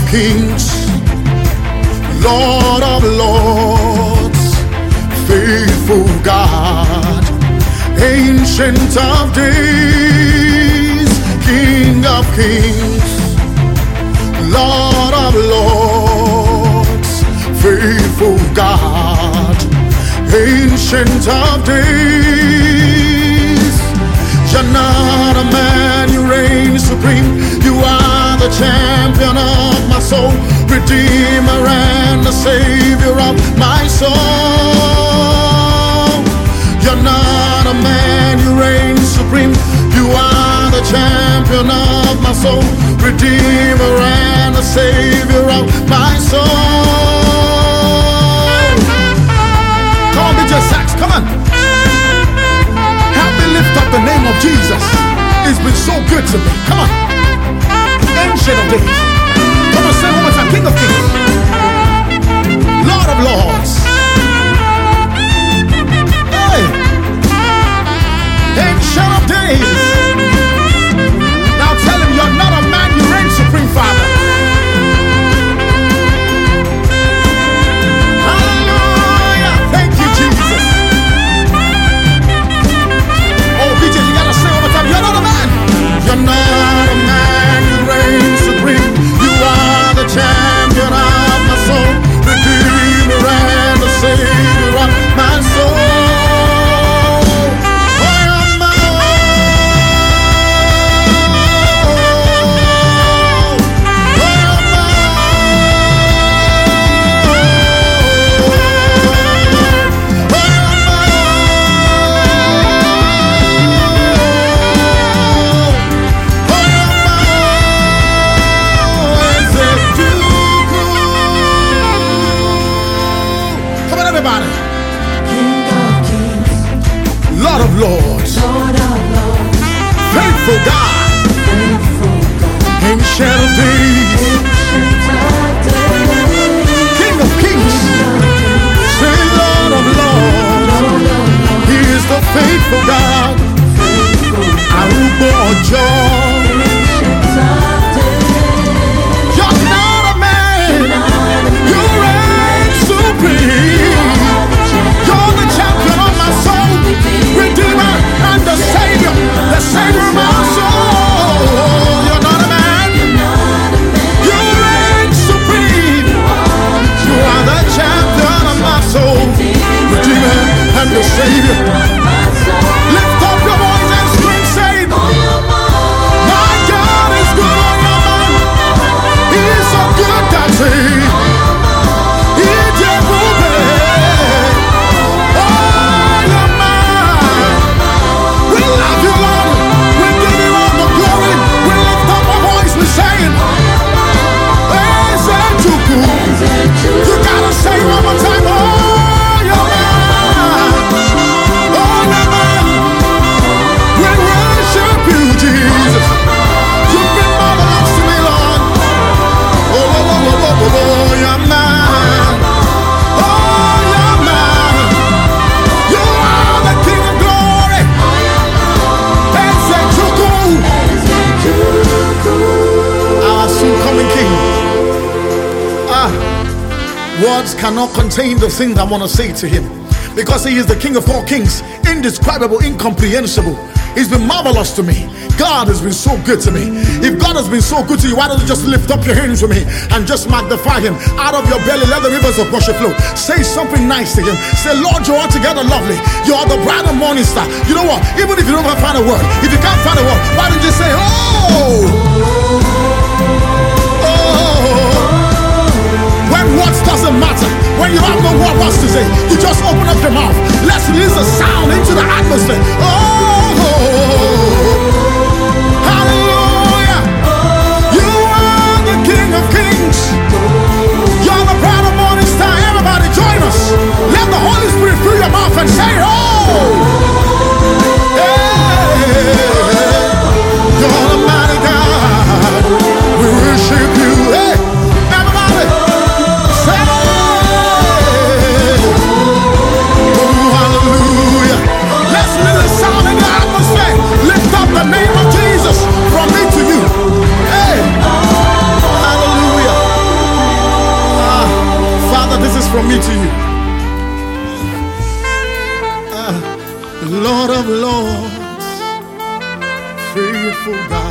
kings, Lord of lords, faithful God, ancient of days, King of kings, Lord of lords, faithful God, ancient of days. You're not a man, you reign supreme. You are the champion of my soul, Redeemer and the Savior of my soul. You're not a man, you reign supreme. You are the champion of my soul, Redeemer and the Savior of my soul. Come on, DJ Sax, come on. Help me lift up the name of Jesus. It's been so good to me. Come on. Ancient of days. Come on, say one more time. King of kings, Lord of lords. Hey. Ancient of days. Now tell him you're not a man, you reign supreme, Father. Hallelujah. Thank you, Jesus. Oh, BJ, you gotta say one more time. You're not a man. You're not a man, you reign supreme. You are the champion of my soul, Redeemer and the Savior of my soul. Lord of lords, faithful God, ancient of days, King of kings, say Lord of lords. He is the faithful God, Arubo Ojo. You're not a man, you reign supreme. You're the champion of my soul, Redeemer and the Savior of my soul. You're not a man, you reign supreme. You are the champion of my soul, Redeemer and the Savior. Lift up your voice and scream, say, my God is good on your mind. He is so good that he did obey. You gotta say one more time, oh, you're mine. Oh, you're mine. We worship you, Jesus. You've been marvelous to me, Lord. Oh, you're mine. Oh, you're mine. You are the King of glory. Our soon coming King. Words cannot contain the things I want to say to him, because he is the King of all kings, indescribable, incomprehensible. He's been marvelous to me. God has been so good to me. If God has been so good to you, why don't you just lift up your hands with me and just magnify him? Out of your belly let the rivers of worship flow. Say something nice to him. Say, Lord, you're altogether lovely. You are the bright and morning star. You know what? Even if you don't find a word, if you can't find a word, why don't you say, when words doesn't matter, when you have no word else to say, you just open up your mouth. Let's release a sound into the atmosphere. Hallelujah. You are the King of kings. You're the bright and morning star. Everybody join us. Let the Holy Spirit fill your mouth and say, you're the mighty God. We worship you. Hey, everybody. Hallelujah. Let's lift the sound. from me to you. Lord of Lords, faithful God.